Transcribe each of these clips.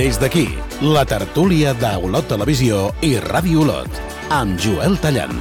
Des d'aquí, la tertúlia d'Olot Televisió i Ràdio Olot, amb Joel Tallant.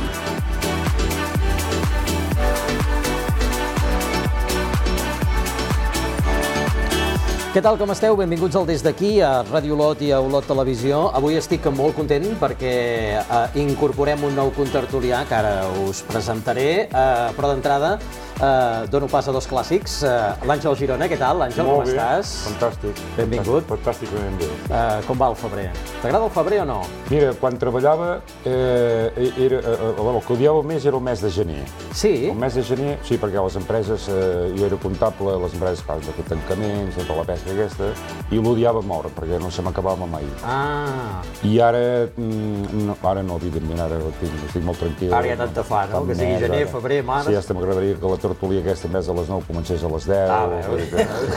Què tal, com esteu? Benvinguts al Des d'aquí, a Ràdio Olot i a Olot Televisió. Avui estic molt content perquè incorporem un nou contertulià que ara us presentaré, però d'entrada dono pas a dos clàssics. L'Àngel Girona, què tal? Àngel, com estàs? Fantàstic. Benvingut. Fantàsticament bé. Com va el febrer? T'agrada el febrer o no? Mira, quan treballava, el que odiava més era el mes de gener. Sí? El mes de gener, sí, perquè les empreses, jo era comptable, les empreses fan de tancaments, de tota la pesca aquesta, i l'odiava moure, perquè no se m'acabava mai. I ara no, evidentment, ara estic molt tranquil. Ara ja tant te fa, no? Que sigui gener, febrer, març... Sí, ja m'agradaria que la tertúlia aquesta, en vez de les 9, comencés a les 10.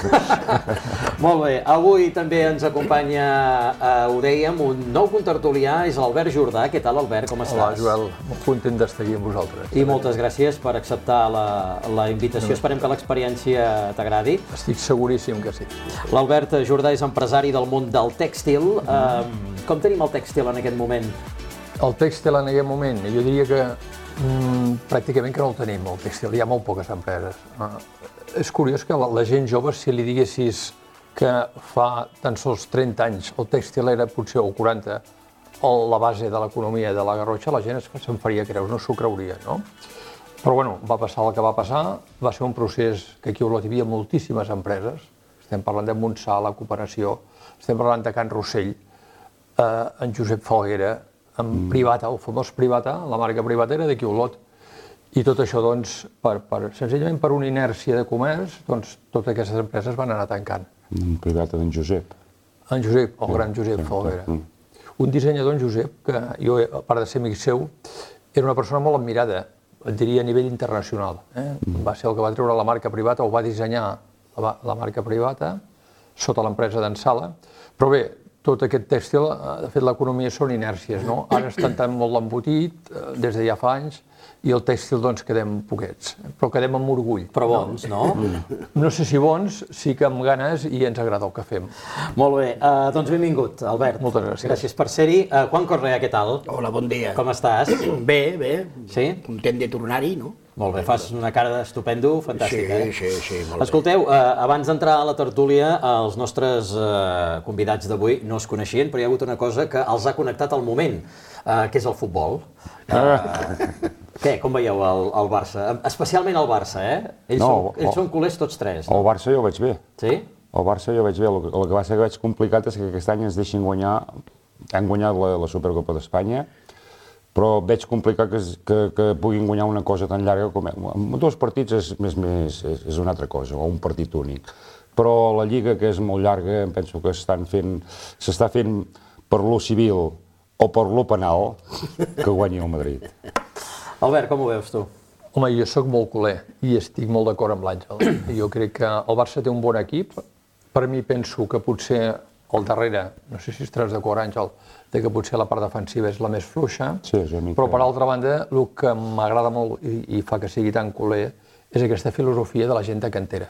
Molt bé, avui també ens acompanya, ho dèiem, un nou contertulià, és l'Albert Jordà. Què tal, Albert, com estàs? Hola, Joel, molt content d'estar aquí amb vosaltres. I moltes gràcies per acceptar la invitació. Esperem que l'experiència t'agradi. Estic seguríssim que sí. L'Albert Jordà és empresari del món del tèxtil. Com tenim el tèxtil en aquest moment? El tèxtil en aquest moment, jo diria que pràcticament que no el tenim, el tèxtil. Hi ha molt poques empreses. És curiós que la gent jove, si li diguessis que fa tan sols 30 anys el tèxtil era potser, o 40, la base de l'economia de la Garrotxa, la gent se'n faria creus, no s'ho creuria, no? Però bueno, va passar el que va passar, va ser un procés que aquí a Olot hi havia moltíssimes empreses, estem parlant de Montsà, la Cooperació, estem parlant de Can Rossell, en Josep Falguera, en Privata, el famós Privata, la marca Privata era d'aquí a Olot. I tot això, doncs, senzillament per una inèrcia de comerç, doncs, totes aquestes empreses van anar tancant. Privata d'en Josep. En Josep, el gran Josep Falguera. Un dissenyador, en Josep, que jo, a part de ser amic seu, era una persona molt admirada, et diria a nivell internacional. Va ser el que va treure la marca Privata, o va dissenyar la marca Privata, sota l'empresa d'en Sala. Però bé, tot aquest tèxtil, de fet, l'economia són inèrcies, no? Ara estan tan molt embotit, des de ja fa anys, i el tèxtil, doncs, quedem poquets. Però quedem amb orgull. Però bons, no? No sé si bons, sí que amb ganes i ens agrada el que fem. Molt bé, doncs benvingut, Albert. Moltes gràcies. Gràcies per ser-hi. Juan Correa, què tal? Hola, bon dia. Com estàs? Bé, bé. Sí? Content de tornar-hi, no? Molt bé, fas una cara d'estupendo, fantàstica, Sí, molt bé. Escolteu, abans d'entrar a la tertúlia, els nostres convidats d'avui no es coneixien, però hi ha hagut una cosa que els ha connectat al moment, que és el futbol. Què, com veieu el Barça? Especialment el Barça, Ells són culers tots tres. El Barça jo ho veig bé. Sí? El Barça jo ho veig bé. El que va ser que veig complicat és que aquest any ens deixin guanyar, han guanyat la Supercopa d'Espanya, però veig complicat que puguin guanyar una cosa tan llarga com... En 2 partits és una altra cosa, o un partit únic. Però la Lliga, que és molt llarga, em penso que s'està fent per lo civil o per lo penal que guanyi el Madrid. Albert, com ho veus tu? Home, jo sóc molt culer i estic molt d'acord amb l'Àngel. Jo crec que el Barça té un bon equip. Per mi penso que potser al darrere, no sé si estaràs d'acord, Àngel, que potser la part defensiva és la més fluixa, però per altra banda, el que m'agrada molt i fa que sigui tan culer és aquesta filosofia de la gent de cantera.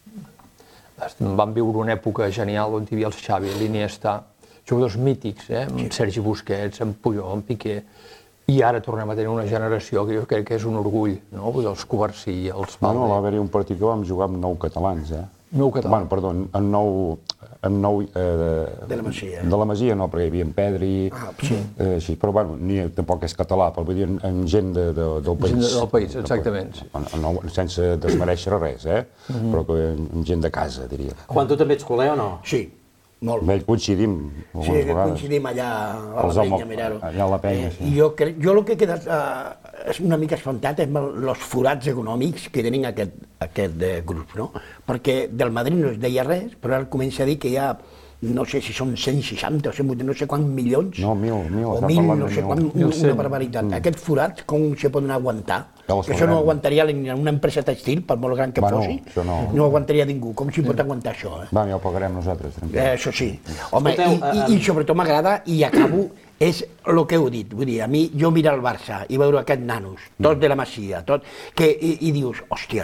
Vam viure una època genial on hi havia el Xavi, l'Iniesta, jugadors mítics, amb Sergi Busquets, amb Puyol, amb Piqué, i ara tornem a tenir una generació que jo crec que és un orgull, no? Els Covarsí, els Valde... No, va haver-hi un partit que vam jugar amb 9 catalans, 9 catalans? Bueno, perdó, amb 9... De la Masia. De la Masia no, perquè hi havia en Pedri... Sí, però bueno, tampoc és català, però vull dir amb gent del país. Gent del país, exactament. Sense desmereixer res, però amb gent de casa, diria. Juan, tu també ets culer o no? Sí, molt. Bé, coincidim algunes vegades. Sí, coincidim allà a la Penya, mirar-ho. Allà a la Penya, sí. Jo el que he quedat una mica espantat és els forats econòmics que tenen aquest grup, no? Perquè del Madrid no es deia res, però ara comença a dir que hi ha, no sé si són 160 o 180, no sé quants milions. No, 1.000, o 1.000, no sé quant, una barbaritat. Aquests forats com se poden aguantar? Que això no aguantaria una empresa tèxtil, per molt gran que fossi, no aguantaria ningú. Com s'hi pot aguantar això? Va, ja ho pagarem nosaltres, tranquil. Això sí. Home, i sobretot m'agrada, i acabo, és el que heu dit. Vull dir, a mi, jo mirar el Barça i veure aquests nanos, tots de la Masia, i dius, hòsties,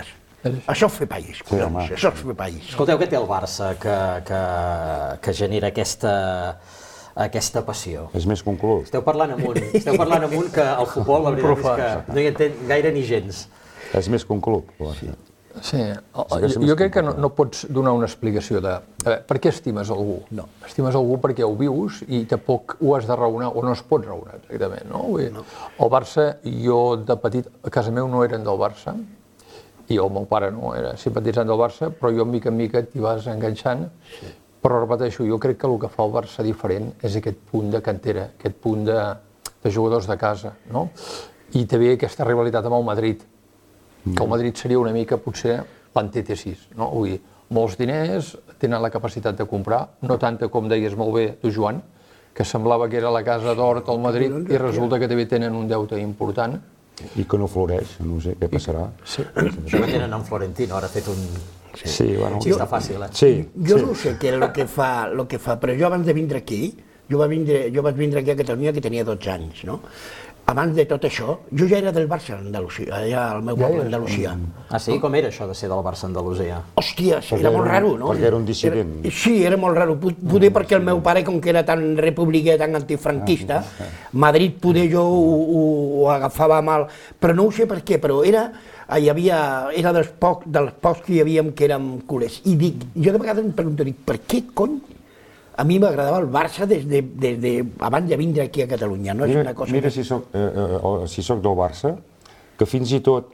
Això és fer país, collons, això és fer país. Escolteu, què té el Barça que genera aquesta passió? És més que un club. Esteu parlant amunt que el futbol, la veritat és que no hi entén gaire ni gens. És més que un club. Sí, jo crec que no pots donar una explicació de per què estimes algú. No. Estimes algú perquè ho vius i tampoc ho has de raonar, o no es pot raonar exactament, no? El Barça, jo de petit, a casa meu no eren del Barça, i el meu pare no era simpatitzant del Barça, però jo mica en mica t'hi vas enganxant, però repeteixo, jo crec que el que fa el Barça diferent és aquest punt de cantera, aquest punt de jugadors de casa, no? I també aquesta rivalitat amb el Madrid, que el Madrid seria una mica, potser, l'antítesis, no? Vull dir, molts diners, tenen la capacitat de comprar, no tanta com deies molt bé tu, Joan, que semblava que era la casa d'or del Madrid i resulta que també tenen un deute important. I que no floreix, no sé què passarà. Sí. Això que tenen en Florentino, ara ha fet un... Sí, bueno... Sí, està fàcil, eh? Sí. Jo no sé què és el que fa, però jo abans de vindre aquí, jo vaig vindre aquí a Catalunya que tenia 12 anys, no? Abans de tot això, jo ja era del Barça Andalusia, allà al meu poble, Andalusia. Ah, sí? Com era això de ser del Barça Andalusia? Hòstia, era molt raro, no? Perquè era un dissident. Sí, era molt raro. Poder perquè el meu pare, com que era tan republicà, tan antifranquista, Madrid poder jo ho agafava mal, però no ho sé per què, però era dels pocs que hi havia que érem culers. I dic, jo de vegades em pregunto, per què cony a mi m'agradava el Barça des de abans de vindre aquí a Catalunya, no? Mira si soc del Barça, que fins i tot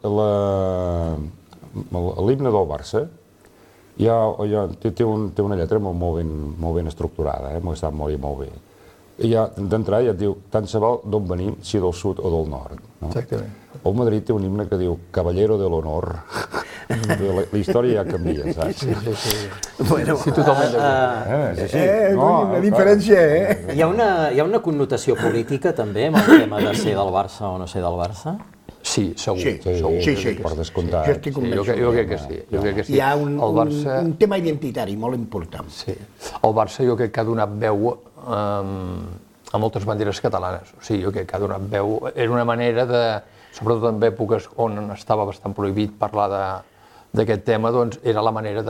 l'himne del Barça té una lletra molt ben estructurada, m'ho està molt bé. I d'entrada ja et diu, tant se val d'on venim, si del sud o del nord. Exactament. El Madrid té un himne que diu Caballero de l'Honor. La història ja canvia, saps? Sí. Bueno, sí, totalment d'acord. Una diferència, eh? Hi ha una connotació política també amb el tema de ser del Barça o no ser del Barça? Sí, segur. Sí. Per descomptat. Jo estic convençut. Jo crec que sí. Hi ha un tema identitari molt important. Sí. El Barça jo crec que ha donat veu a moltes banderes catalanes. O sigui, jo crec que ha donat veu. Era una manera de, sobretot en èpoques on estava bastant prohibit parlar d'aquest tema, doncs era la manera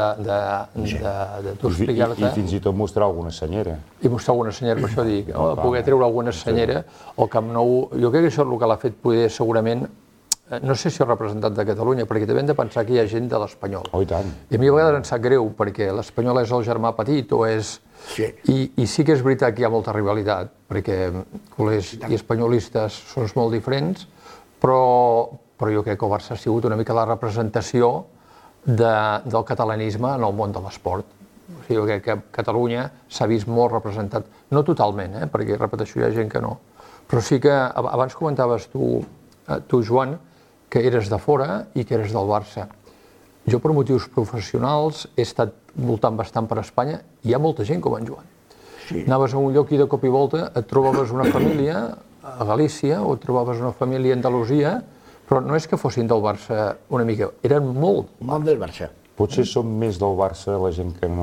de tu explicar-te. I fins i tot mostrar alguna senyera. I mostrar alguna senyera, per això dic, poder treure alguna senyera al Camp Nou. Jo crec que això és el que l'ha fet poder segurament, no sé si és representant de Catalunya, perquè també hem de pensar que hi ha gent de l'Espanyol. Oh, i tant. I a mi a vegades em sap greu, perquè l'Espanyol és el germà petit o és... Sí. I sí que és veritat que hi ha molta rivalitat, perquè culers i espanyolistes són molt diferents, però jo crec que el Barça ha sigut una mica la representació del catalanisme en el món de l'esport. O sigui, jo crec que Catalunya s'ha vist molt representat, no totalment, perquè, repeteixo, hi ha gent que no, però sí que abans comentaves tu, Joan, que eres de fora i que eres del Barça. Jo, per motius professionals, he estat voltant bastant per Espanya i hi ha molta gent com en Joan. Sí. Anaves a un lloc i de cop i volta et trobaves una família a Galícia o et trobaves una família a Andalusia, però no és que fossin del Barça una mica, eren molt del Barça. Potser som més del Barça la gent que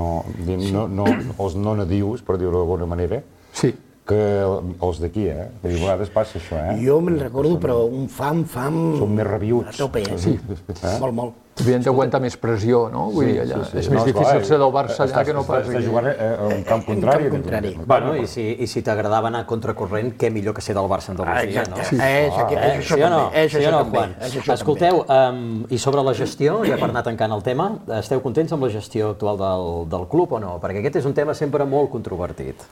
els no nadius, per dir-ho d'alguna manera, sí, que els d'aquí, A vegades passa això, Jo me'n recordo, però un fam... Som més rabiuts. A tope, Sí. Molt. Havien d'aguantar més pressió, no? Vull dir, allà. És més difícil ser del Barça allà que no pas aquí. Estàs jugant a un camp contrari. Bueno, i si t'agradava anar a contracorrent, què millor que ser del Barça Andalusia, no? Sí o no, Juan? Escolteu, i sobre la gestió, ja per anar tancant el tema, esteu contents amb la gestió actual del club o no? Perquè aquest és un tema sempre molt controvertit.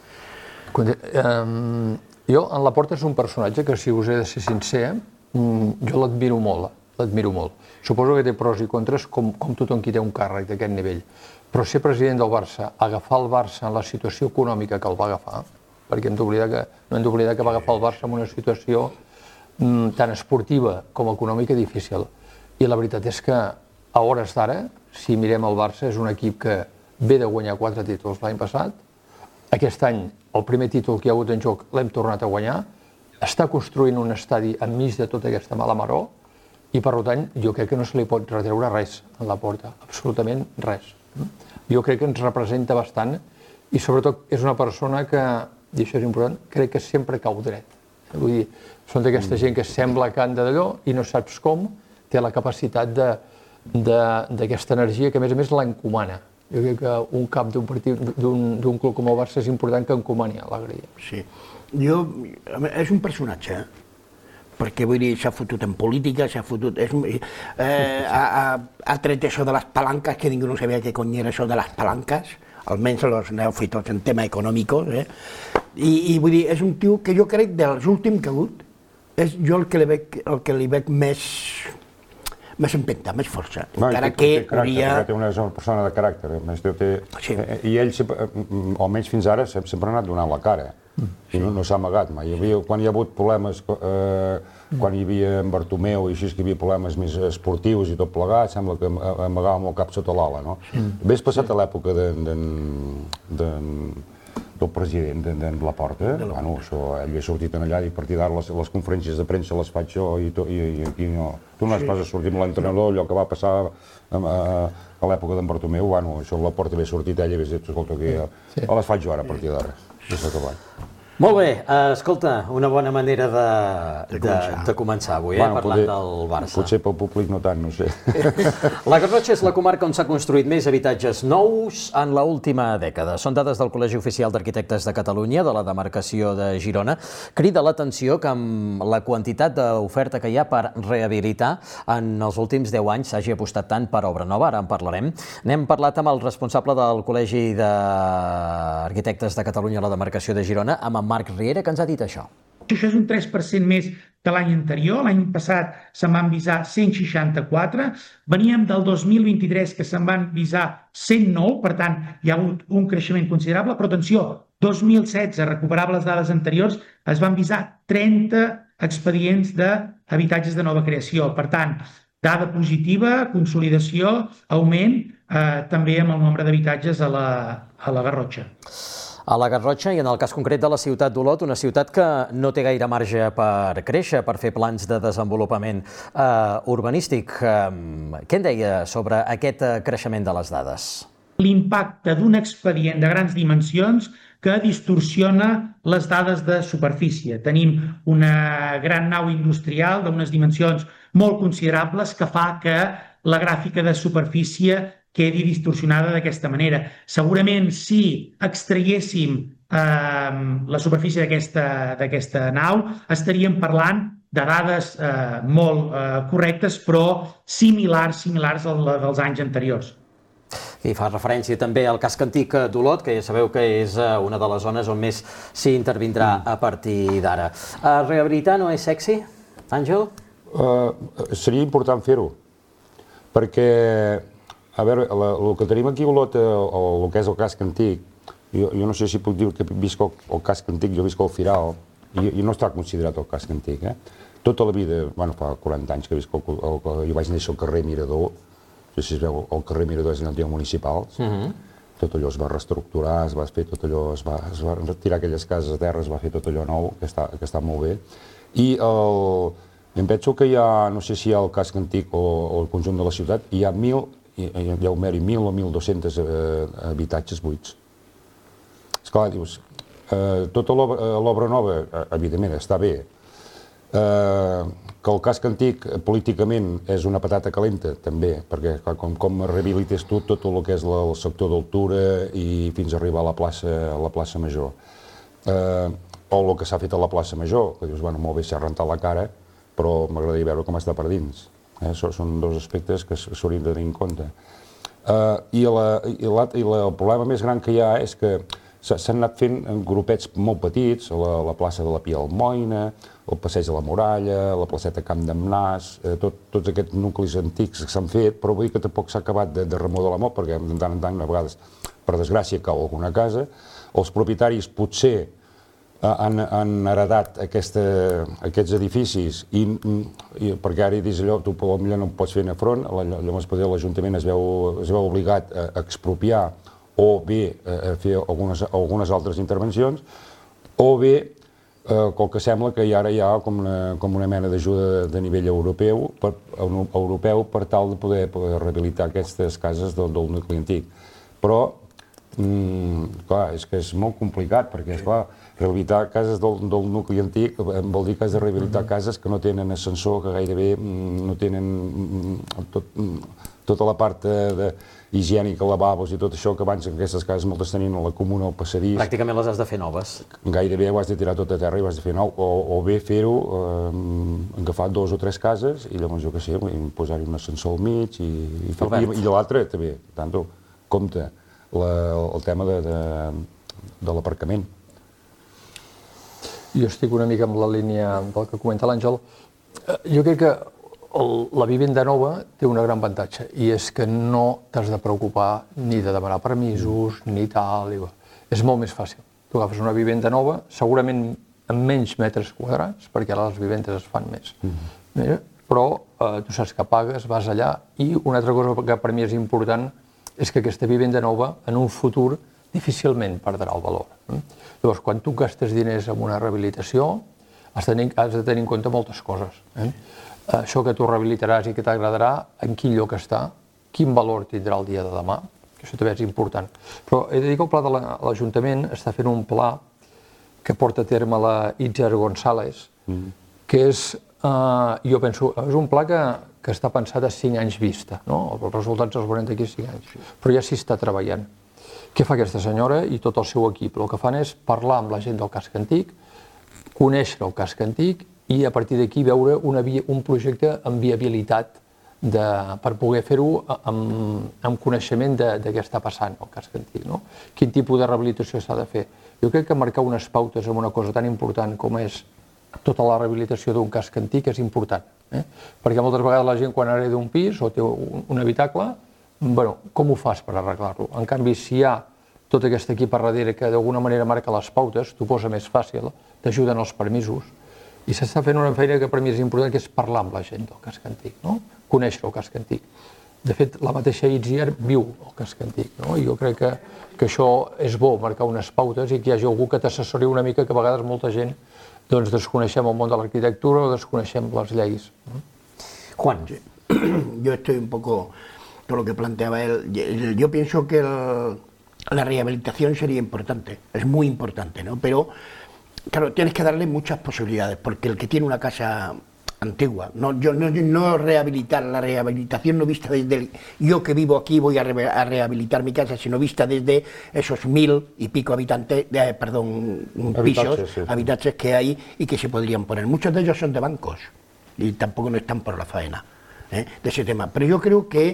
Jo, en Laporta és un personatge que, si us he de ser sincer, jo l'admiro molt. Suposo que té pros i contres com tothom qui té un càrrec d'aquest nivell. Però ser president del Barça, agafar el Barça en la situació econòmica que el va agafar, perquè no hem d'oblidar que va agafar el Barça en una situació tant esportiva com econòmica difícil. I la veritat és que, a hores d'ara, si mirem el Barça, és un equip que ve de guanyar 4 títols l'any passat. Aquest any, el primer títol que hi ha hagut en joc l'hem tornat a guanyar, està construint un estadi enmig de tota aquesta mala maror i, per tant, jo crec que no se li pot retreure res a Laporta, absolutament res. Jo crec que ens representa bastant i, sobretot, és una persona que, i això és important, crec que sempre cau dret. Vull dir, són d'aquesta gent que sembla que han d'allò i no saps com, té la capacitat d'aquesta energia que, a més, l'encomana. Jo crec que un cap d'un partit, d'un club com el Barça és important que encomani l'Alegria. Sí. És un personatge, perquè vull dir, s'ha fotut en política, s'ha fotut... Ha tret això de les palanques, que ningú no sabia què cony era això de les palanques, almenys els neòfitos en tema econòmicos, i vull dir, és un tio que jo crec dels últims que ha hagut, és jo el que li veig més empenta, més força, encara que hauria... Té una persona de caràcter, i ell, almenys fins ara, sempre ha anat donant la cara, i no s'ha amagat mai. Quan hi ha hagut problemes, quan hi havia en Bartomeu i així, que hi havia problemes més esportius i tot plegat, sembla que amagava amb el cap sota l'ala, no? Ves passat a l'època del president de Laporta, bueno, ell ha sortit allà i a partir d'ara les conferències de premsa les faig jo i aquí no. Tu no has pas sortit amb l'entrenador, allò que va passar a l'època d'en Bartomeu, bueno, això a Laporta ve sortit ell i ve dit, escolta, les faig jo ara a partir d'ara. Molt bé, escolta, una bona manera de començar avui, parlant del Barça. Potser pel públic no tant, no sé. La Garrotxa és la comarca on s'ha construït més habitatges nous en l'última dècada. Són dades del Col·legi Oficial d'Arquitectes de Catalunya, de la demarcació de Girona. Crida l'atenció que amb la quantitat d'oferta que hi ha per rehabilitar en els últims 10 anys s'hagi apostat tant per obra nova, ara en parlarem. N'hem parlat amb el responsable del Col·legi d'Arquitectes de Catalunya a la demarcació de Girona, amb Marc Riera, que ens ha dit això. Això és un 3% més de l'any anterior. L'any passat se'n van visar 164. Veníem del 2023 que se'n van visar 109, per tant, hi ha hagut un creixement considerable. Però atenció, 2016, recuperable les dades anteriors, es van visar 30 expedients d'habitatges de nova creació. Per tant, dada positiva, consolidació, augment, també amb el nombre d'habitatges a la Garrotxa. A la Garrotxa i en el cas concret de la ciutat d'Olot, una ciutat que no té gaire marge per créixer, per fer plans de desenvolupament urbanístic. Què en deia sobre aquest creixement de les dades? L'impacte d'un expedient de grans dimensions que distorsiona les dades de superfície. Tenim una gran nau industrial d'unes dimensions molt considerables que fa que la gràfica de superfície quedi distorsionada d'aquesta manera. Segurament, si extraiéssim la superfície d'aquesta nau, estaríem parlant de dades molt correctes, però similars als anys anteriors. I fa referència també al casc antic d'Olot, que ja sabeu que és una de les zones on més s'hi intervindrà a partir d'ara. Rehabilitar no és sexy, Àngel? Seria important fer-ho, perquè a veure, el que tenim aquí a Olot, el que és el casc antic, jo no sé si puc dir que visc el casc antic, jo visc al Firal, i no està considerat el casc antic. Tota la vida, bueno, fa 40 anys que visc, jo vaig néixer al carrer Mirador, no sé si es veu, el carrer Mirador és l'antic municipal, tot allò es va reestructurar, es va fer tot allò, es va retirar aquelles cases a terra, es va fer tot allò nou, que està molt bé. I em penso que hi ha, no sé si hi ha el casc antic o el conjunt de la ciutat, hi ha 1.000 o 1.200 habitatges buits. Esclar, dius, tota l'obra nova, evidentment, està bé. Que el casc antic políticament és una patata calenta, també, perquè com rehabilites tot el que és el sector d'altura i fins a arribar a la plaça Major. O el que s'ha fet a la plaça Major, que dius, bueno, molt bé, s'ha rentat la cara, però m'agradaria veure com està per dins. Són dos aspectes que s'haurien de tenir en compte. I el problema més gran que hi ha és que s'han anat fent grupets molt petits, la plaça de la Pia Almoina, el passeig de la Muralla, la placeta Camp d'en Nas, tots aquests nuclis antics que s'han fet, però vull dir que tampoc s'ha acabat de remodelar molt, perquè de tant en tant, a vegades, per desgràcia, cau alguna casa. Els propietaris potser han heredat aquests edificis perquè ara dius allò, tu potser no pots fer front, llavors l'Ajuntament es veu obligat a expropiar o bé a fer algunes altres intervencions, o bé el que sembla que ara hi ha com una mena d'ajuda de nivell europeu per tal de poder rehabilitar aquestes cases del nucli antic. Però, clar, és que és molt complicat, perquè, esclar, Rehabilitar cases del nucli antic vol dir que has de rehabilitar cases que no tenen ascensor, que gairebé no tenen tota la part higiènica, lavabos i tot això, que abans aquestes cases moltes tenien a la comuna al passadís. Pràcticament les has de fer noves. Gairebé ho has de tirar tot a terra i ho has de fer nou, o bé fer-ho, agafar 2 o 3 cases i llavors, jo què sé, posar-hi un ascensor al mig i l'altre també, tant compte el tema de l'aparcament. Jo estic una mica amb la línia del que comenta l'Àngel. Jo crec que la vivenda nova té un gran avantatge i és que no t'has de preocupar ni de demanar permisos ni tal. És molt més fàcil. Tu agafes una vivenda nova, segurament amb menys metres quadrats, perquè ara les vivendes es fan més. Però tu saps que pagues, vas allà, i una altra cosa que per mi és important és que aquesta vivenda nova en un futur difícilment perdrà el valor. Llavors, quan tu gastes diners en una rehabilitació, has de tenir en compte moltes coses. Això que tu rehabilitaràs i que t'agradarà, en quin lloc està, quin valor tindrà el dia de demà, que això també és important. Però he de dir que el pla de l'Ajuntament està fent un pla que porta a terme la Itziar González, que és, jo penso, és un pla que està pensat a 5 anys vista, no? Els resultats els veurem d'aquí a 5 anys, però ja s'hi està treballant. Què fa aquesta senyora i tot el seu equip? El que fan és parlar amb la gent del casc antic, conèixer el casc antic i a partir d'aquí veure un projecte amb viabilitat per poder fer-ho amb coneixement de què està passant al casc antic. Quin tipus de rehabilitació s'ha de fer? Jo crec que marcar unes pautes en una cosa tan important com és tota la rehabilitació d'un casc antic és important. Perquè moltes vegades la gent quan hereda un pis o té un habitacle, com ho fas per arreglar-lo? En canvi, si hi ha tot aquest equip a darrere que d'alguna manera marca les pautes, t'ho posa més fàcil, t'ajuden els permisos, i s'està fent una feina que per mi és important, que és parlar amb la gent del casc antic, conèixer el casc antic. De fet, la mateixa Itziar viu el casc antic, i jo crec que això és bo, marcar unes pautes i que hi hagi algú que t'assessori una mica, que a vegades molta gent desconeixem el món de l'arquitectura o desconeixem les lleis. Juan. Yo estoy un poco... todo lo que planteaba él, yo pienso que la rehabilitación sería importante, es muy importante, ¿no? Pero, claro, tienes que darle muchas posibilidades, porque el que tiene una casa antigua, no rehabilitar, la rehabilitación no vista desde yo que vivo aquí voy a rehabilitar mi casa, sino vista desde esos 1000 y pico habitantes que hay y que se podrían poner. Muchos de ellos son de bancos y tampoco no están por la faena. De ese tema, pero yo creo que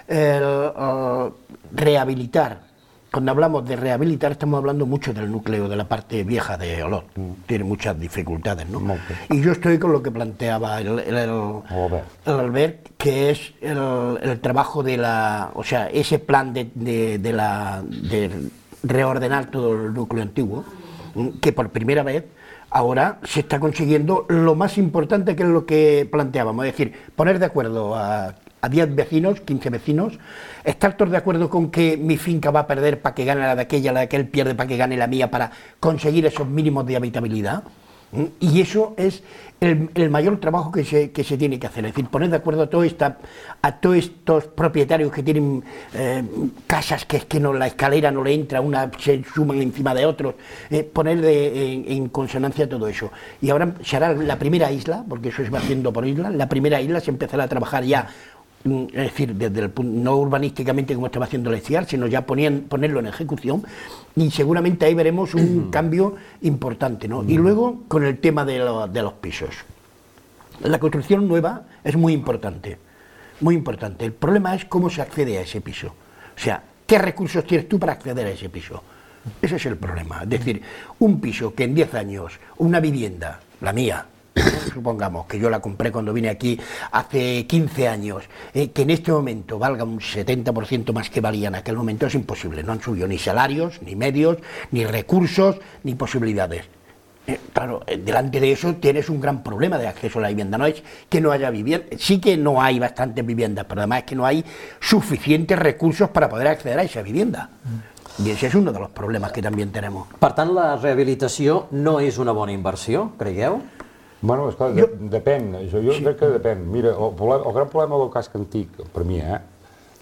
rehabilitar, cuando hablamos de rehabilitar estamos hablando mucho del núcleo, de la parte vieja de Olot, tiene muchas dificultades, ¿no? Y yo estoy con lo que planteaba el Albert, que es el trabajo de ese plan de reordenar todo el núcleo antiguo, que por primera vez ahora se está consiguiendo lo más importante, que es lo que planteábamos, es decir, poner de acuerdo a 10 vecinos, 15 vecinos, estar todos de acuerdo con que mi finca va a perder para que gane la de aquel pierde para que gane la mía, para conseguir esos mínimos de habitabilidad. Y eso es el mayor trabajo que se tiene que hacer, es decir, poner de acuerdo a todos estos propietarios que tienen casas que es que la escalera no le entra, se suman encima de otros, poner en consonancia todo eso. Y ahora se hará la primera isla, porque eso se va haciendo por isla, la primera isla se empezará a trabajar ya, es decir, desde no urbanísticamente como estaba haciendo la Itziar, sino ya ponerlo en ejecución, y seguramente ahí veremos un cambio importante, ¿no? Y luego con el tema de los pisos. La construcción nueva es muy importante, muy importante. El problema es cómo se accede a ese piso. O sea, ¿qué recursos tienes tú para acceder a ese piso? Ese es el problema. Es decir, un piso que en 10 años, una vivienda, la mía, supongamos que yo la compré cuando vine aquí hace 15 años, que en este momento valga un 70% más que valía en aquel momento, es imposible. No han subido ni salarios, ni medios, ni recursos, ni posibilidades. Claro, delante de eso tienes un gran problema de acceso a la vivienda. No es que no haya vivienda, sí que no hay bastantes viviendas, pero además es que no hay suficientes recursos para poder acceder a esa vivienda. I això és un dels problemes que també tenim. Per tant, la rehabilitació no és una bona inversió, creieu? Bueno, esclar, depèn, jo crec que depèn. Mira, el gran problema del casc antic, per mi,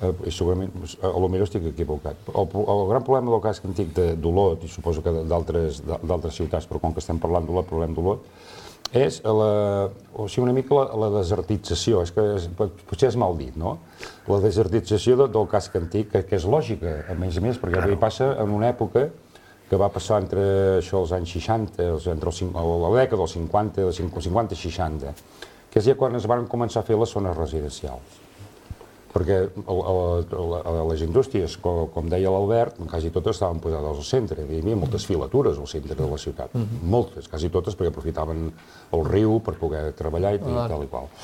i segurament, potser estic equivocat. El gran problema del casc antic d'Olot, i suposo que d'altres ciutats, però com que estem parlant d'Olot, parlem d'Olot, és una mica la desertització, potser és mal dit, no? La desertització del casc antic, que és lògica, a més, perquè avui passa en una època que va passar entre els anys 60, entre la dècada dels 50 i 60, que és ja quan es van començar a fer les zones residencials. Perquè les indústries, com deia l'Albert, quasi totes estaven posades al centre. Hi havia moltes filatures al centre de la ciutat. Moltes, quasi totes, perquè aprofitaven el riu per poder treballar i tal i qual.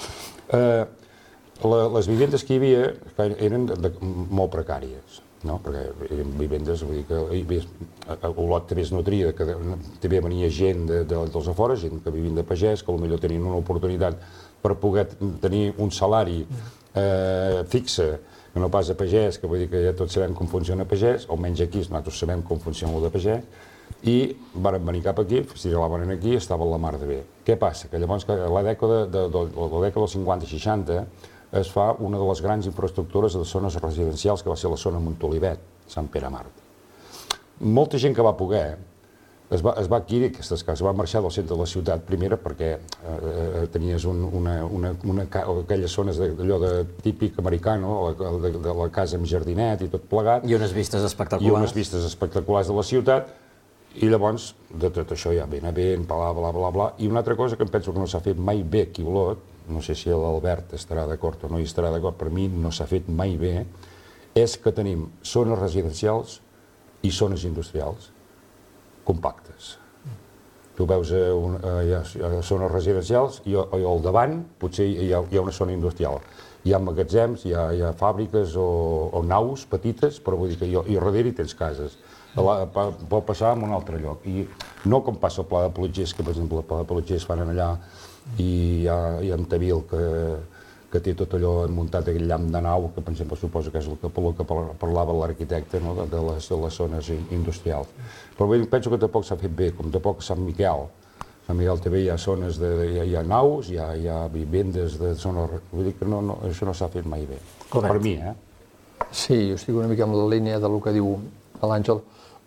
Les vivendes que hi havia eren molt precàries, perquè eren vivendes, vull dir que Olot també es nutria, que també venia gent dels afores, gent que vivien de pagès, que potser tenien una oportunitat per poder tenir un salari fixe, que no pas a pagès, que vull dir que ja tots sabem com funciona pagès, almenys aquí nosaltres sabem com funciona el de pagès, i van venir cap aquí, s'instal·laven aquí i estaven la mar de bé. Què passa? Que llavors, a la dècada dels 50 i 60, es fa una de les grans infraestructures de zones residencials, que va ser la zona Montolivet, Sant Pere Mart. Molta gent que va poder es va adquirir aquestes cases, va marxar del centre de la ciutat, primera perquè tenies aquelles zones d'allò de típic americano, de la casa amb jardinet i tot plegat. I unes vistes espectaculars. I unes vistes espectaculars de la ciutat, i llavors de tot això ja ben, bla, bla, bla, bla. I una altra cosa que em penso que no s'ha fet mai bé aquí a Olot, no sé si l'Albert estarà d'acord o no hi estarà d'acord, per mi no s'ha fet mai bé, és que tenim zones residencials i zones industrials compactes. Tu veus hi ha zones residencials i al davant potser hi ha una zona industrial. Hi ha magatzems, hi ha fàbriques o naus petites, però vull dir que i darrere hi tens cases. Pot passar en un altre lloc. I no com passa al Pla de Palutgers, que per exemple el Pla de Palutgers fan allà i hi ha en Tavil que té tot allò muntat aquell llamp de nau, que per exemple suposo que és el que parlava l'arquitecte de les zones industrials. Però penso que tampoc s'ha fet bé, com tampoc a Sant Miquel. A Sant Miquel també hi ha zones, hi ha naus, hi ha vivendes de zones... Vull dir que això no s'ha fet mai bé. Per mi, Sí, jo estic una mica amb la línia del que diu l'Àngel.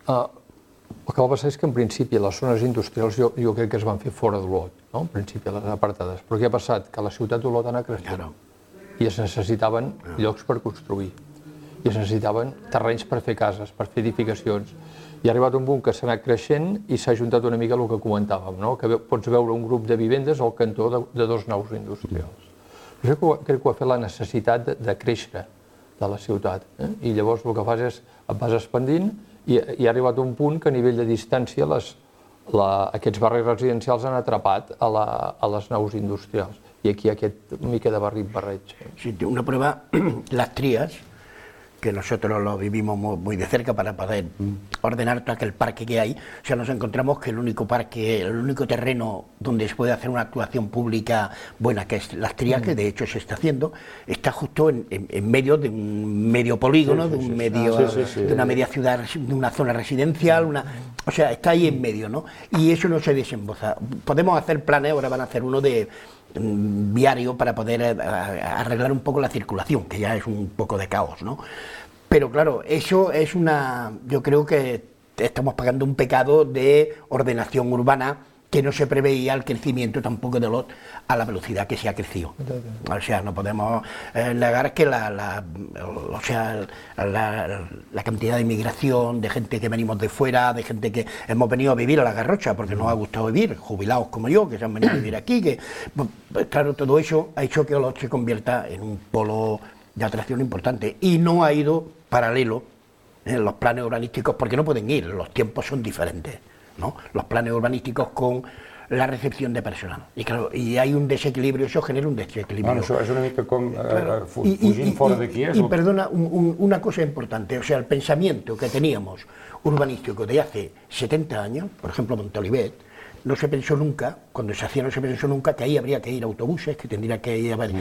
El que va passar és que en principi les zones industrials jo crec que es van fer fora d'Olot, en principi les apartades. Però què ha passat? Que la ciutat d'Olot ha anat creixent i es necessitaven llocs per construir. I es necessitaven terrenys per fer cases, per fer edificacions. I ha arribat un punt que s'ha anat creixent i s'ha ajuntat una mica el que comentàvem, que pots veure un grup de vivendes al cantó de dos naus industrials. Jo crec que ho ha fet la necessitat de créixer de la ciutat. I llavors el que fas és et vas expandint i ha arribat un punt que a nivell de distància aquests barris residencials han atrapat a les naus industrials. Y aquí aquest mica de barreig. Sí, una prueba, las Trías, que nosotros lo vivimos muy de cerca para poder ordenar todo aquel parque que hay. O sea, nos encontramos que el único terreno donde se puede hacer una actuación pública buena, que es Las Trías, que de hecho se está haciendo, está justo en medio de un medio polígono, de una media ciudad, de una zona residencial, o sea, está ahí en medio, ¿no? Y eso no se desemboza. Podemos hacer planes, ahora van a hacer uno de viario para poder arreglar un poco la circulación, que ya es un poco de caos, ¿no? Pero claro, eso es yo creo que estamos pagando un pecado de ordenación urbana que no se preveía el crecimiento tampoco de Olot a la velocidad que se ha crecido. O sea, no podemos negar que la cantidad de inmigración, de gente que venimos de fuera, de gente que hemos venido a vivir a La Garrocha porque nos ha gustado vivir, jubilados como yo, que se han venido a vivir aquí, pues, claro, todo eso ha hecho que Olot se convierta en un polo de atracción importante y no ha ido paralelo en los planes urbanísticos porque no pueden ir, los tiempos son diferentes, ¿no? Los planes urbanísticos con la recepción de personal. Y claro, y hay un desequilibrio, eso genera un desequilibrio. Bueno, es una mica com fugint fora d'aquí. Y perdona, una cosa importante, o sea, el pensamiento que teníamos urbanístico de hace 70 años, por ejemplo, Montolivet, no se pensó nunca, cuando se hacía no se pensó nunca que ahí habría que ir autobuses, que tendría que ir a ver,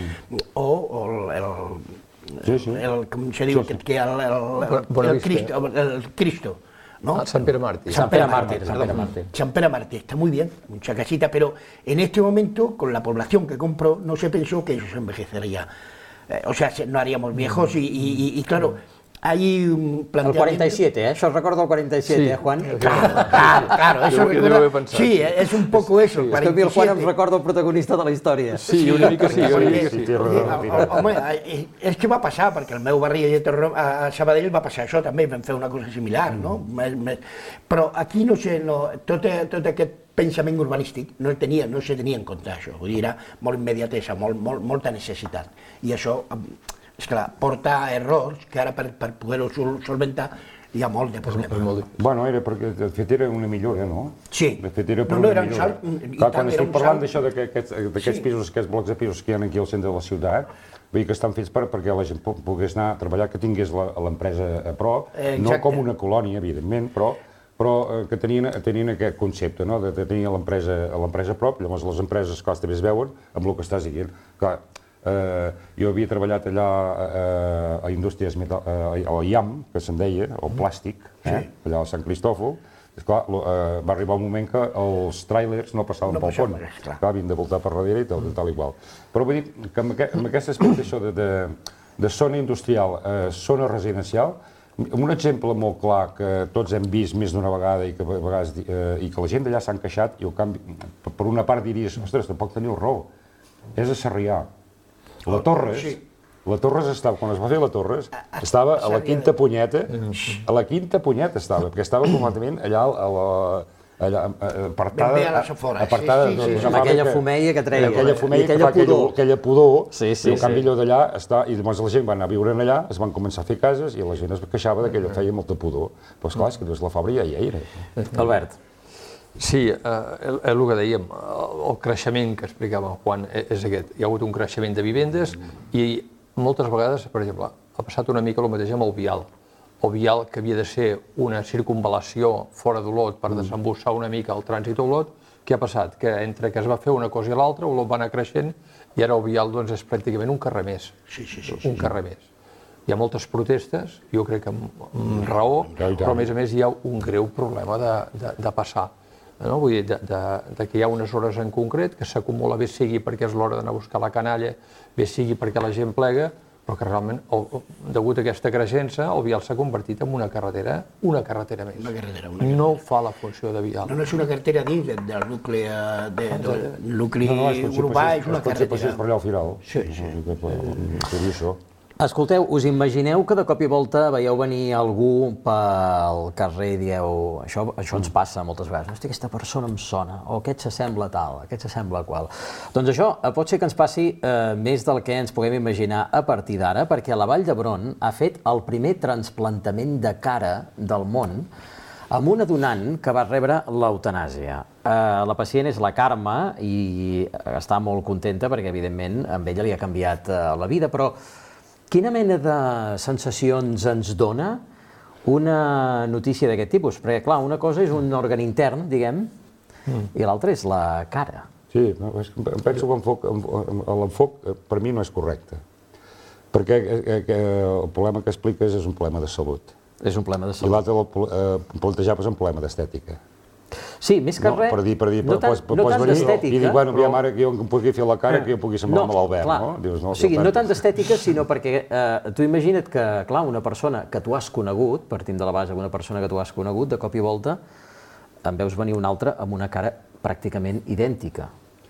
el Cristo, ¿no? Sant Pere Màrtir. Sant Pere Màrtir, está muy bien, mucha casita, pero en este momento, con la población que compró, no se pensó que eso se envejecería o sea, no haríamos viejos y claro, hay un planteamiento... El 47, això es recorda el 47, Juan? Claro, eso yo no lo he pensado. Sí, es un poco eso, el 47. És que a mi el Juan em recorda el protagonista de la història. Sí, una mica sí. Home, és que va passar, perquè el meu barri a Sabadell va passar això també, vam fer una cosa similar, no? Però aquí, no sé, tot aquest pensament urbanístic no se tenia en compte, això. Vull dir, era molt immediatesa, molta necessitat. I això, esclar, porta a errors que ara per poder-ho solventar hi ha molt de problemes. Bueno, era perquè de fet era una millora, no? Sí. De fet era per una millora. Quan estic parlant d'això, d'aquests pisos, aquests blocs de pisos que hi ha aquí al centre de la ciutat, vull dir que estan fets perquè la gent pogués anar a treballar, que tingués l'empresa a prop, no com una colònia, evidentment, però que tenien aquest concepte, no? De tenir l'empresa a prop, llavors les empreses, clar, també es veuen amb el que estàs dient. Clar, jo havia treballat allà a indústries, al IAM, que se'n deia, el plàstic, allà a Sant Cristòfol. Esclar, va arribar un moment que els tràilers no passaven pel pont, havien de voltar per darrere i tal i qual. Però vull dir que amb aquest aspecte això de zona industrial a zona residencial, un exemple molt clar que tots hem vist més d'una vegada i que la gent d'allà s'han queixat i al canvi, per una part diries, ostres, tampoc teniu raó, és a Sarrià. La Torres estava, quan es va fer la Torres, estava a la quinta punyeta, estava, perquè estava completament allà apartada amb aquella fumeia que treia, aquella pudor, i al canvi allò d'allà està, i llavors la gent va anar a viure allà, es van començar a fer cases i la gent es queixava que allò feia molta pudor. Però esclar, és que la Fabra ja hi era. Albert. Sí, el que dèiem, el creixement que explicava Juan és aquest. Hi ha hagut un creixement de vivendes i moltes vegades, per exemple, ha passat una mica el mateix amb el vial. El vial, que havia de ser una circunvalació fora d'Olot per desembussar una mica el trànsit a Olot, què ha passat? Que entre que es va fer una cosa i l'altra, Olot va anar creixent i ara el vial doncs, és pràcticament un carrer més. Un carrer més. Hi ha moltes protestes, jo crec que amb raó, però a més hi ha un greu problema de passar. No? Vull dir, que hi ha unes hores en concret que s'acumula, bé sigui perquè és l'hora d'anar a buscar la canalla, bé sigui perquè la gent plega, però que realment, degut a aquesta creixença, el vial s'ha convertit en una carretera més. No fa la funció de vial. No és una carretera dins del nucli urbà, és una carretera. És per allà al final. Sí. Escolteu, us imagineu que de cop i volta veieu venir algú pel carrer i dieu això ens passa moltes vegades, hosti, aquesta persona em sona, o aquest s'assembla tal, aquest s'assembla qual. Doncs això pot ser que ens passi més del que ens puguem imaginar a partir d'ara, perquè la Vall d'Hebron ha fet el primer trasplantament de cara del món amb una donant que va rebre l'eutanàsia. La pacient és la Carme i està molt contenta perquè, evidentment, amb ella li ha canviat la vida, però quina mena de sensacions ens dona una notícia d'aquest tipus? Perquè, clar, una cosa és un òrgan intern, diguem, i l'altra és la cara. Sí, penso que l'enfoc per mi no és correcte. Perquè el problema que expliques és un problema de salut. És un problema de salut. I l'altre el plantejaves un problema d'estètica. Sí, més que res, no tant d'estètica. I dic, bueno, aviam ara que jo em pugui fer la cara, que jo pugui semblar amb l'Albert, no? O sigui, no tant d'estètica, sinó perquè tu imagina't que, clar, una persona que tu has conegut, partint de la base d'una persona que tu has conegut, de cop i volta en veus venir una altra amb una cara pràcticament idèntica.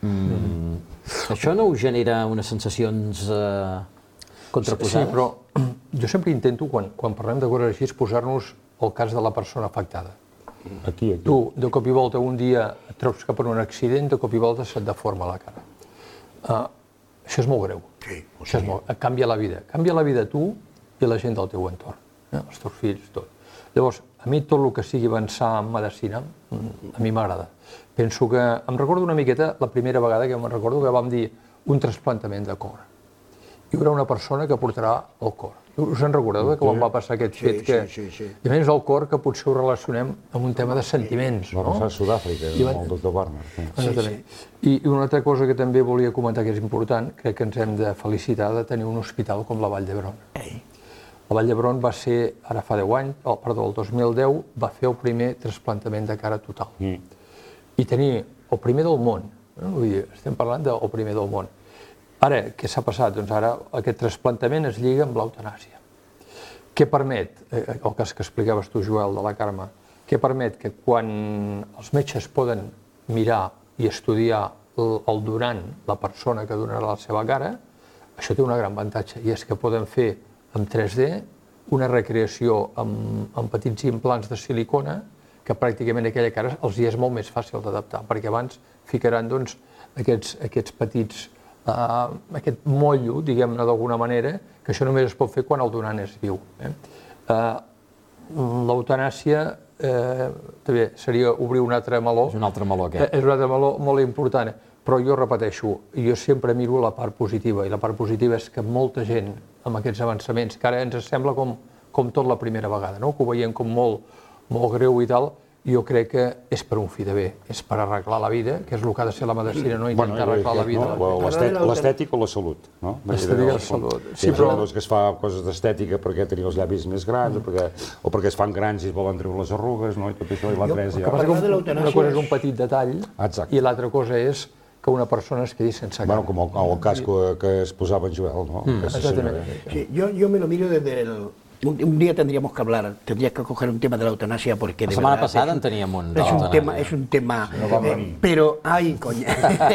Això no us genera unes sensacions contraposades? Sí, però jo sempre intento, quan parlem de coses així, posar-nos el cas de la persona afectada. Aquí. Tu, de cop i volta, un dia et trobes que per un accident, de cop i volta se't deforma la cara. Això és molt greu. Et canvia la vida. Canvia la vida tu i la gent del teu entorn, els teus fills, tot. Llavors, a mi tot el que sigui avançar en medicina, a mi m'agrada. Penso que, em recordo una miqueta, la primera vegada que me'n recordo que vam dir un trasplantament de cor. Hi haurà una persona que portarà el cor. Us en recordeu que quan va passar aquest fet? Sí. I a més el cor que potser ho relacionem amb un tema de sentiments. Va passar a Sud-àfrica, amb el doctor Barner. Exactament. I una altra cosa que també volia comentar que és important, crec que ens hem de felicitar de tenir un hospital com la Vall d'Hebron. La Vall d'Hebron va ser, ara fa 10 anys, el 2010, va fer el primer trasplantament de cara total. I tenir el primer del món, estem parlant del primer del món. Ara, què s'ha passat? Doncs ara aquest trasplantament es lliga amb l'eutanàsia. Què permet, el cas que explicaves tu, Joel, de la Carme, què permet que quan els metges poden mirar i estudiar el donant, la persona que donarà la seva cara, això té un gran avantatge, i és que poden fer en 3D una recreació amb petits implants de silicona que pràcticament aquella cara els hi és molt més fàcil d'adaptar, perquè abans ficaran doncs, aquests petits, aquest motllo, diguem-ne d'alguna manera, que això només es pot fer quan el donant és viu. L'eutanàsia també seria obrir un altre meló. És un altre meló, aquest. És un altre meló molt important, però jo repeteixo, jo sempre miro la part positiva, i la part positiva és que molta gent amb aquests avançaments, que ara ens sembla com tot la primera vegada, no? Que ho veiem com molt greu i tal, jo crec que és per un fi de bé, és per arreglar la vida, que és el que ha de ser la medicina, no intentar arreglar la vida. L'estètica o la salut, no? L'estètica o la salut. Sí, però que es fa coses d'estètica perquè tenir els llavis més grans, o perquè es fan grans i es volen treure les arrugues, no? I tot això, i la tres ja. Una cosa és un petit detall, i l'altra cosa és que una persona es quedi sense cara. Bueno, com el cas que es posava en Joel, ¿no? Sí, yo me lo miro desde el... Un día tendríamos que hablar, tendrías que coger un tema de la eutanasia porque... La setmana passada en teníem un. Es un tema, pero, ay, coño.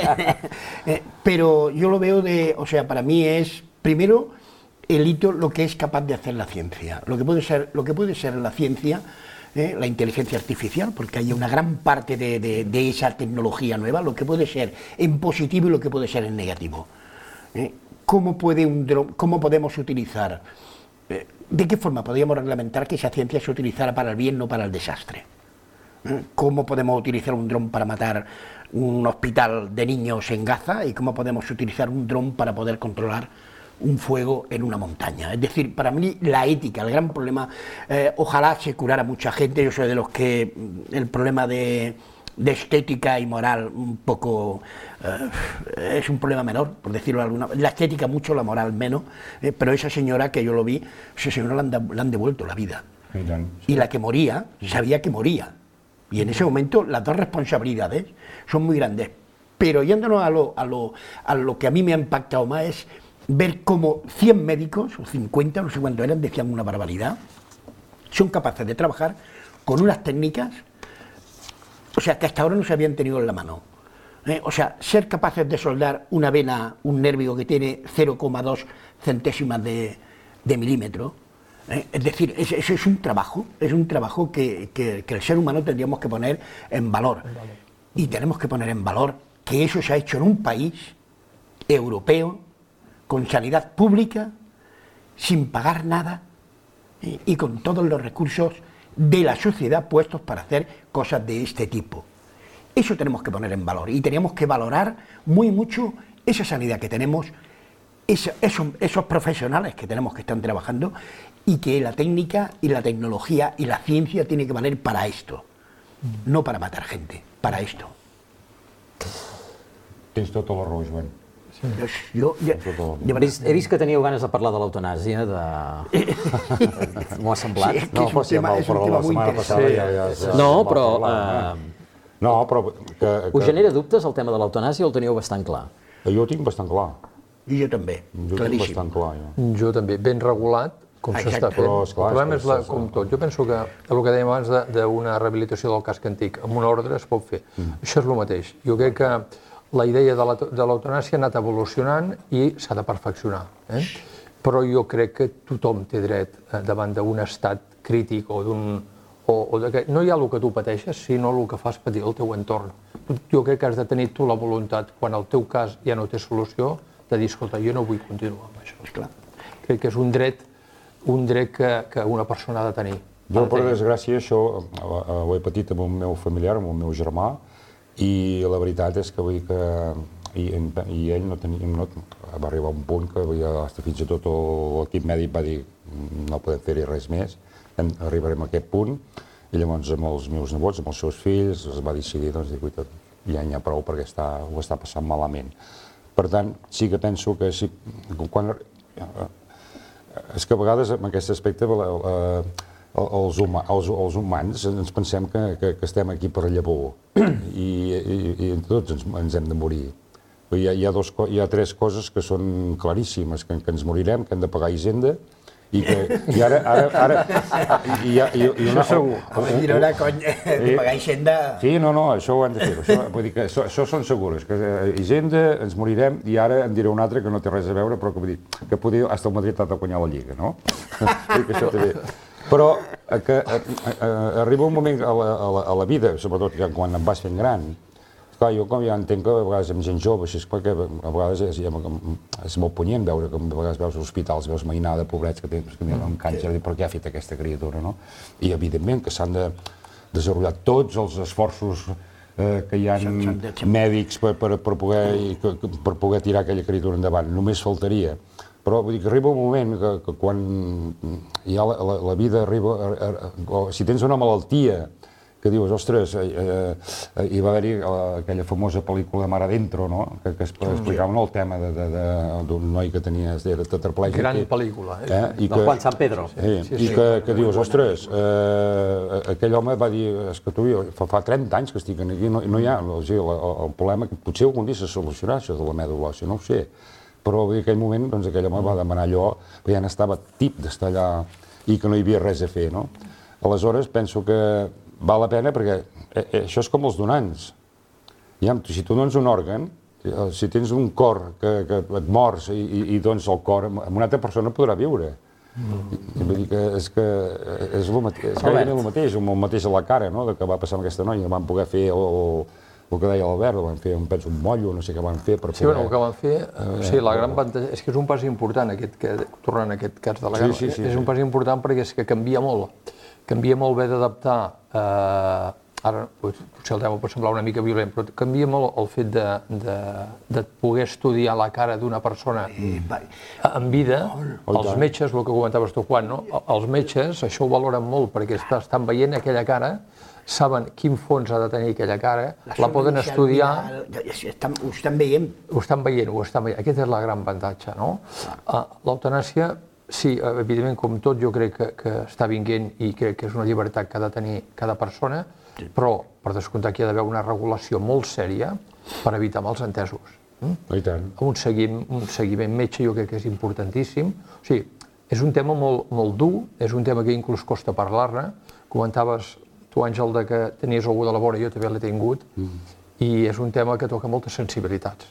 Pero yo lo veo o sea, para mí es, primero, el hito, lo que es capaz de hacer la ciencia. Lo que puede ser la ciencia, la inteligencia artificial, porque hay una gran parte de esa tecnología nueva, lo que puede ser en positivo y lo que puede ser en negativo. ¿Cómo podemos utilizar? ¿De qué forma podríamos reglamentar que esa ciencia se utilizara para el bien, no para el desastre? ¿Cómo podemos utilizar un dron para matar un hospital de niños en Gaza? ¿Y cómo podemos utilizar un dron para poder controlar un fuego en una montaña? Es decir, para mí la ética, el gran problema, ojalá se curara mucha gente, yo soy de los que el problema de estética y moral un poco es un problema menor, por decirlo de alguna manera. La estética mucho, la moral menos, pero esa señora que yo lo vi, esa señora le han devuelto la vida. Y la que moría, sabía que moría. Y en ese momento las dos responsabilidades son muy grandes. Pero yéndonos a lo que a mí me ha impactado más es ver cómo 100 médicos, o 50, no sé cuántos eran, decían una barbaridad, son capaces de trabajar con unas técnicas, o sea, que hasta ahora no se habían tenido en la mano. O sea, ser capaces de soldar una vena, un nervio que tiene 0,2 centésimas de milímetro. Es decir, eso es un trabajo que el ser humano tendríamos que poner en valor. Y tenemos que poner en valor que eso se ha hecho en un país europeo, con sanidad pública, sin pagar nada, y con todos los recursos de la sociedad puestos para hacer cosas de este tipo. Eso tenemos que poner en valor y tenemos que valorar muy mucho esa sanidad que tenemos, esos profesionales que tenemos que están trabajando, y que la técnica y la tecnología y la ciencia tiene que valer para esto, no para matar gente, para esto. Tens tota la raó, Joan. He vist que teníeu ganes de parlar de l'eutanàsia, m'ho ha semblat. Sí, és un tema molt interessant. No, però... No, però... Us genera dubtes el tema de l'eutanàsia o el teniu bastant clar? Jo ho tinc bastant clar. I jo també, claríssim. Jo també, ben regulat, com s'està fent. El problema és com tot. Jo penso que el que dèiem abans d'una rehabilitació del casc antic, amb una ordre es pot fer. Això és el mateix. Jo crec que la idea de l'eutanàsia ha anat evolucionant i s'ha de perfeccionar. Però jo crec que tothom té dret davant d'un estat crític o que no hi ha el que tu pateixes, sinó el que fas patir el teu entorn. Jo crec que has de tenir tu la voluntat, quan el teu cas ja no té solució, de dir, escolta, jo no vull continuar amb això. Crec que és un dret que una persona ha de tenir. Jo, per desgràcia, això ho he patit amb el meu familiar, amb el meu germà, i la veritat és que vull que i ell va arribar a un punt que fins i tot l'equip mèdic va dir no podem fer-hi res més, arribarem a aquest punt, i llavors amb els meus nebots, amb els seus fills, es va decidir, doncs, ja n'hi ha prou perquè ho està passant malament. Per tant, sí que penso que és que a vegades en aquest aspecte els humans ens pensem que estem aquí per llavor i tots ens hem de morir. Hi ha tres coses que són claríssimes, que ens morirem, que hem de pagar Hisenda, i ara... Això segur. A Girona, cony, de pagar Hisenda... Sí, no, això ho hem de fer. Vull dir que això són segures, que Hisenda, ens morirem, i ara em diré un altre que no té res a veure, però que vull dir, que poder, fins al Madrid ha de guanyar la Lliga, no? Que això també... Però arriba un moment a la vida, sobretot quan em vas fent gran. Clar, jo com ja entenc que a vegades amb gent jove, així és perquè a vegades és molt punyent veure que a vegades veus hospitals, veus mainada, pobrets que tenen un càncer, per què ha fet aquesta criatura, no? I evidentment que s'han de desenvolupar tots els esforços que hi ha mèdics per poder tirar aquella criatura endavant, només faltaria. Però vull dir que arriba un moment que quan ja la vida arriba, si tens una malaltia que dius, ostres, hi va haver-hi aquella famosa pel·lícula Mar Adentro, no? Que explicava el tema d'un noi que tenia tetraplègic. Gran pel·lícula, de Juan San Pedro. I que dius, ostres, aquell home va dir, és que tu, fa 30 anys que estic aquí, no hi ha el problema, que potser algun dia se solucionarà això de la medul·la òssia, no ho sé. Però en aquell moment, doncs, aquell home va demanar allò, que ja n'estava tip d'estar allà i que no hi havia res a fer, no? Aleshores, penso que val la pena perquè això és com els donants. Si tu dones un òrgan, si tens un cor que et mors i dones el cor, amb una altra persona podrà viure. Vull dir que és gairebé el mateix a la cara, no?, que va passar amb aquesta noia. Van poder fer el que deia l'Albert, van fer un mollo, no sé què van fer per poder... Sí, el que van fer, la gran avantatge és que és un pas important, tornant a aquest cas de la guerra, és un pas important perquè és que canvia molt bé d'adaptar, ara potser el tema pot semblar una mica violent, però canvia molt el fet de poder estudiar la cara d'una persona en vida. Els metges, el que comentaves tu, Juan, no? Els metges això ho valoren molt perquè estan veient aquella cara, saben quin fons ha de tenir aquella cara, la poden estudiar... Ho estan veient. Ho estan veient. Aquest és la gran avantatge, no? L'eutanàsia, sí, evidentment, com tot, jo crec que està vinguent i crec que és una llibertat que ha de tenir cada persona, però, per descomptar, que hi ha d'haver una regulació molt sèria per evitar malentesos. I tant. Un seguiment metge jo crec que és importantíssim. O sigui, és un tema molt dur, és un tema que inclús costa parlar-ne. Comentaves tu, Àngel, que tenies algú de la vora, jo també l'he tingut, i és un tema que toca moltes sensibilitats.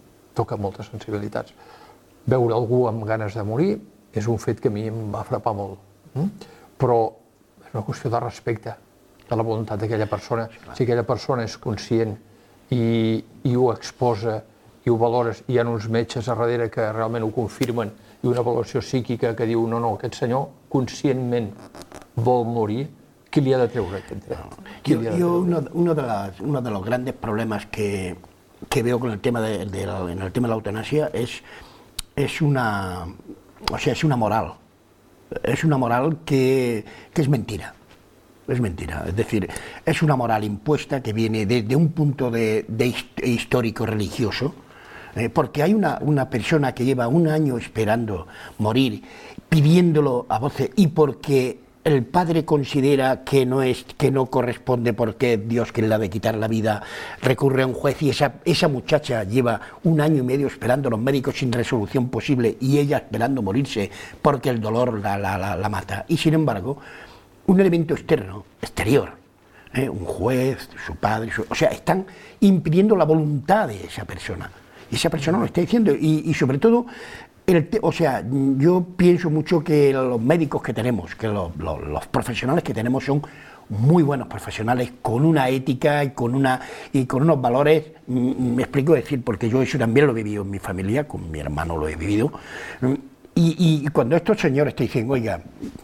Veure algú amb ganes de morir és un fet que a mi em va frapar molt. Però és una qüestió de respecte de la voluntat d'aquella persona. Si aquella persona és conscient i ho exposa i ho valores, hi ha uns metges a darrere que realment ho confirmen, i una valoració psíquica que diu no, aquest senyor conscientment vol morir, qui li ha de treure aquest dret? Uno de los grandes problemas que veo con el tema en el tema de la eutanasia es una moral. Es una moral que es mentira. Es mentira. Es decir, es una moral impuesta que viene desde un punto de histórico religioso, porque hay una persona que lleva un año esperando morir, pidiéndolo a voces, y porque el padre considera que no corresponde porque es Dios quien le ha de quitar la vida, recurre a un juez y esa muchacha lleva un año y medio esperando a los médicos sin resolución posible y ella esperando morirse porque el dolor la mata. Y sin embargo, un elemento exterior, un juez, su padre, o sea, están impidiendo la voluntad de esa persona. Y esa persona lo está diciendo y sobre todo... yo pienso mucho que los médicos que tenemos, que los profesionales que tenemos son muy buenos profesionales, con una ética y con unos valores, me explico decir, porque yo eso también lo he vivido en mi familia, con mi hermano lo he vivido, y cuando estos señores te dicen, oiga,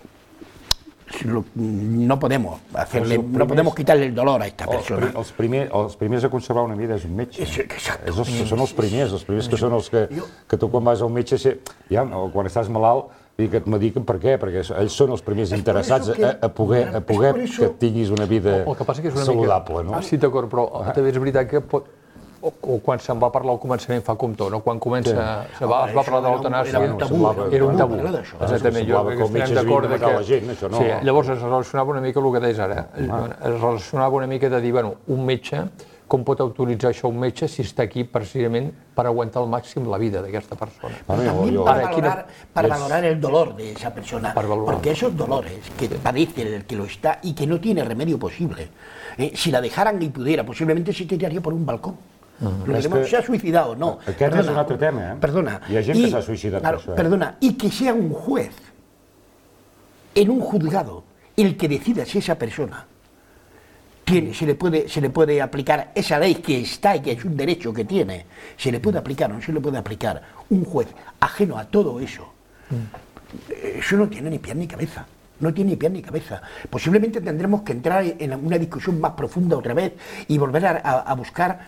no podemos quitarle el dolor a esta persona. Els primers a conservar una vida és un metge. Són els primers que són els que tu quan vas al metge, quan estàs malalt, que et mediquen per què? Perquè ells són els primers interessats a poder que tinguis una vida saludable. Sí, d'acord, però també és veritat que o quan se'n va parlar al començament fa com tot, no? Quan es va parlar de l'eutanàsia era un tabú. Exactament, jo crec que estarem d'acord que... Llavors es relacionava una mica el que deies ara, es relacionava una mica de dir, un metge, com pot autoritzar això un metge si està aquí precisament per aguantar al màxim la vida d'aquesta persona? También para valorar el dolor de esa persona, porque esos dolores que padece el que lo está y que no tiene remedio posible, si la dejaran y pudiera, posiblemente se tiraría por un balcón. Se ha suicidado, no. Aquest és un altre tema, Perdona. Hi ha gent que s'ha suïcidat per això. Perdona, y que sea un juez, en un juzgado, el que decida si esa persona se le puede aplicar esa ley que está y que es un derecho que tiene, se le puede aplicar o no se le puede aplicar, un juez ajeno a todo eso, eso no tiene ni pie ni cabeza. No tiene ni pie ni cabeza. Posiblemente tendremos que entrar en una discusión más profunda otra vez y volver a buscar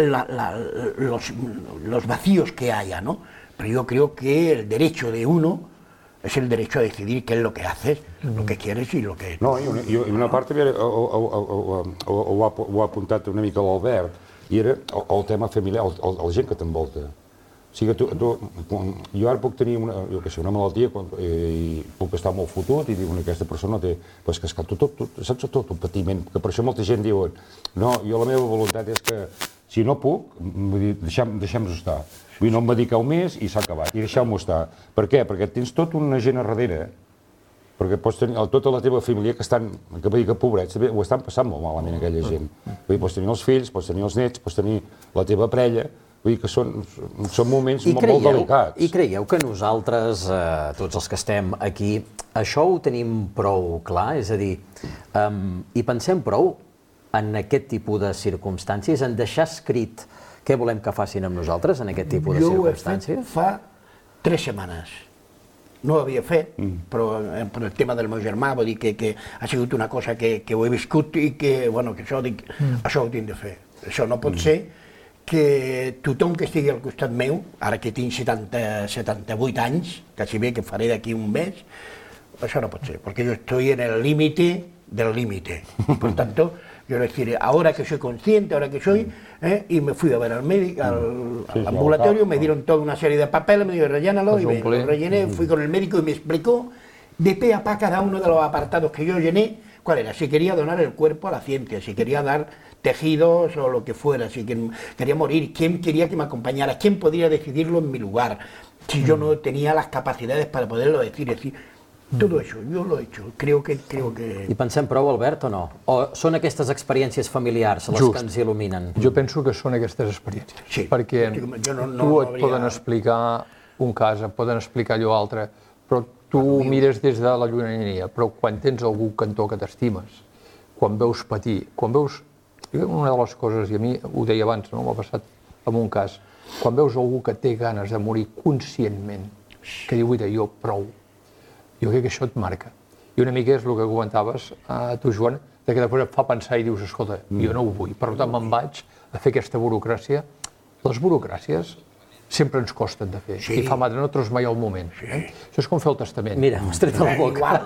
los vacíos que haya, ¿no? Pero yo creo que el derecho de uno es el derecho a decidir qué es lo que haces, lo que quieres i lo que... No, i una part també ho ha apuntat una mica l'Albert, i era el tema familiar, la gent que t'envolta. O sigui, jo ara puc tenir una malaltia i puc estar molt fotut i dir que aquesta persona té... Però és que saps tot el patiment, que per això molta gent diu no, jo la meva voluntat és que si no puc, deixem-nos estar. Vull dir, no em mediqueu més i s'ha acabat, i deixeu-m'ho estar. Per què? Perquè tens tota una gent a darrere, perquè pots tenir tota la teva família que estan, que vull dir que pobrets, ho estan passant molt malament aquella gent. Vull dir, pots tenir els fills, pots tenir els nets, pots tenir la teva parella, vull dir que són moments molt delicats. I creieu que nosaltres, tots els que estem aquí, això ho tenim prou clar? És a dir, hi pensem prou en aquest tipus de circumstàncies, en deixar escrit què volem que facin amb nosaltres en aquest tipus de circumstàncies? Jo ho he fet fa 3 setmanes. No ho havia fet, però el tema del meu germà, vull dir que ha sigut una cosa que ho he viscut i que, bueno, que això ho tinc de fer. Això no pot ser que tothom que estigui al costat meu, ara que tinc 78 anys, quasi bé que faré d'aquí un mes, això no pot ser, perquè jo estoy en el límite del límite. Por tanto, yo decir, ahora que soy consciente, ahora que soy, y me fui a ver al médico, al ambulatorio, me dieron toda una serie de papeles, me dijo, rellénalo, y me lo rellené, fui con el médico y me explicó de pe a pa cada uno de los apartados que yo llené, cuál era, si quería donar el cuerpo a la ciencia, si quería dar tejidos o lo que fuera, si quería morir, quién quería que me acompañara, quién podría decidirlo en mi lugar, si yo no tenía las capacidades para poderlo decir, tot això, jo l'he hecho, creo que... I pensem prou, Albert, o no? O són aquestes experiències familiars les que ens il·luminen? Jo penso que són aquestes experiències. Sí. Perquè tu et poden explicar un cas, et poden explicar allò altre, però tu mires des de la llunyania, però quan tens algú cantó que t'estimes, quan veus patir, quan veus... Una de les coses, i a mi ho deia abans, no? M'ha passat en un cas, quan veus algú que té ganes de morir conscientment, que diu, mira, jo prou, jo crec que això et marca. I una mica és el que comentaves a tu, Joan, que després et fa pensar i dius, escolta, jo no ho vull, per tant me'n vaig a fer aquesta burocràcia. Les burocràcies sempre ens costen de fer, i fa madre, no trobes mai el moment. Això és com fer el testament. Mira, m'has tret la boca.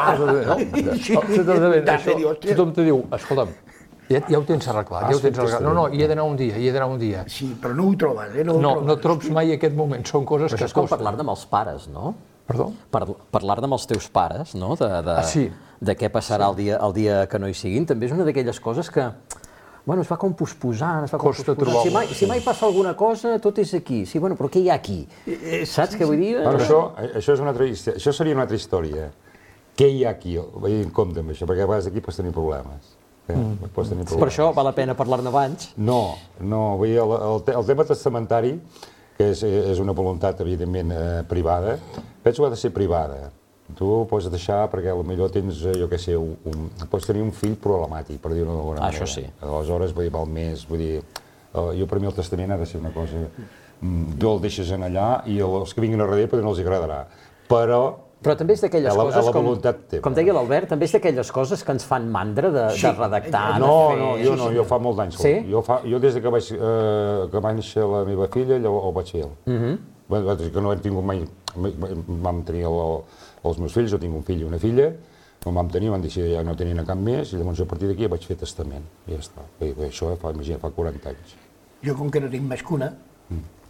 Igual. Tothom te diu, escolta'm, ja ho tens arreglat, No, hi he d'anar un dia, Sí, però no ho trobes, No trobes mai aquest moment, són coses que costen. Però això és com parlar-ne amb els pares, no? Perdó? Parlar-ne amb els teus pares, no? De què passarà el dia que no hi siguin, també és una d'aquelles coses que es va com posposant, Si mai passa alguna cosa, tot és aquí. Sí, bueno, però què hi ha aquí? Saps què vull dir? Això seria una altra història. Què hi ha aquí? Vaig en compte amb això, perquè a vegades aquí pots tenir problemes. Per això val la pena parlar-ne abans? No, vull dir, el tema testamentari, que és una voluntat, evidentment, privada, penso que ha de ser privada. Tu ho pots deixar perquè potser tens, jo què sé, pots tenir un fill problemàtic, per dir-ho d'alguna manera. Això sí. Aleshores, vull dir, val més, vull dir, jo per mi el testament ha de ser una cosa, tu el deixes en allà i els que vinguin a darrere potser no els agradarà, però també és d'aquelles coses, com deia l'Albert, també és d'aquelles coses que ens fan mandra de redactar. No, jo fa molt d'anys. Jo des que va néixer la meva filla, llavors el vaig fer ell. Que no hem tingut mai, vam tenir els meus fills, jo tinc un fill i una filla, no vam tenir, van decidir ja no tenien cap més, i llavors a partir d'aquí vaig fer testament, i ja està. Això fa 40 anys. Jo, com que no tinc més que una,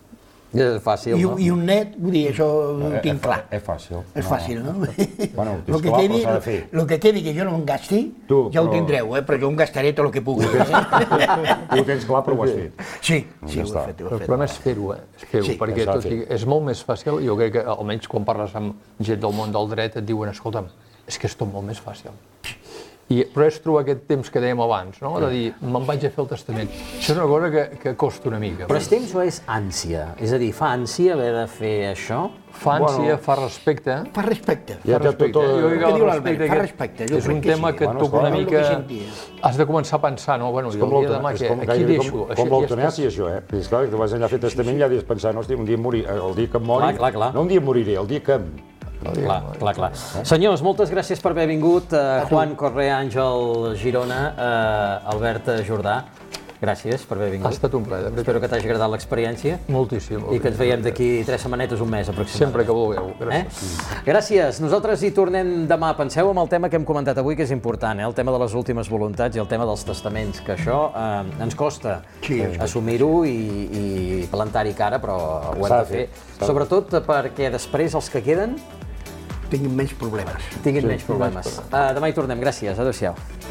És fàcil, no? I un net, vull dir, això ho tinc clar. És fàcil. És fàcil, no? Bueno, El que quedi, el que quedi que jo no em gasti, ja ho tindreu, però jo em gastaré tot el que pugui. Tu ho tens clar, però ho has fet. Sí, ho he fet. El problema és fer-ho, perquè tot és molt més fàcil. Jo crec que, almenys quan parles amb gent del món del dret, et diuen, escolta'm, és que és tot molt més fàcil. Però és trobar aquest temps que dèiem abans, no? De dir, me'n vaig a fer el testament. Això és una cosa que costa una mica. Però és temps o és ànsia? És a dir, fa ànsia haver de fer això? Fa ànsia, fa respecte. Fa respecte. Jo crec que el respecte fa respecte. És un tema que et toca una mica... Has de començar a pensar, no? Bueno, i el dia de demà, aquí deixo. Com l'eutanàsia, això, eh? Perquè, esclar, que vas allà a fer testament i ja dius pensar, no, hòstia, un dia morir, el dia que em mori... No un dia moriré, el dia que... Clar. Senyors, moltes gràcies per haver vingut. Juan Correa, Àngel Girona, Albert Jordà. Gràcies per haver vingut. Ha estat un plaer. Espero que t'hagi agradat l'experiència. Moltíssim. I que ens veiem d'aquí 3 setmanetes, un mes aproximadament. Sempre que vulgueu. Gràcies. Gràcies. Nosaltres hi tornem demà. Penseu en el tema que hem comentat avui, que és important, el tema de les últimes voluntats i el tema dels testaments, que això ens costa assumir-ho i plantar-hi cara, però ho hem de fer. Sobretot perquè després els que queden tinguin menys problemes. Demà hi tornem. Gràcies. Adéu-siau.